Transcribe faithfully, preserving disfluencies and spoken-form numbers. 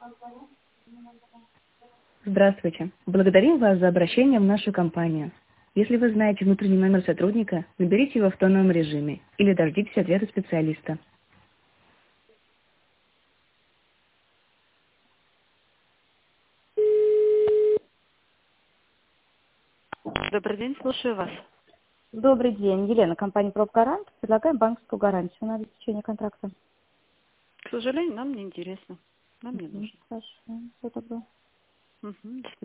Здравствуйте. Благодарим вас за обращение в нашу компанию. Если вы знаете внутренний номер сотрудника, наберите его в тоновом режиме или дождитесь ответа специалиста. Добрый день, слушаю вас. Добрый день. Елена, компания «Пробгарант». Предлагаем банковскую гарантию на обеспечение контракта. К сожалению, нам не интересно. Нам не Мгм. нужно. Хорошо. Все добро. Мгм.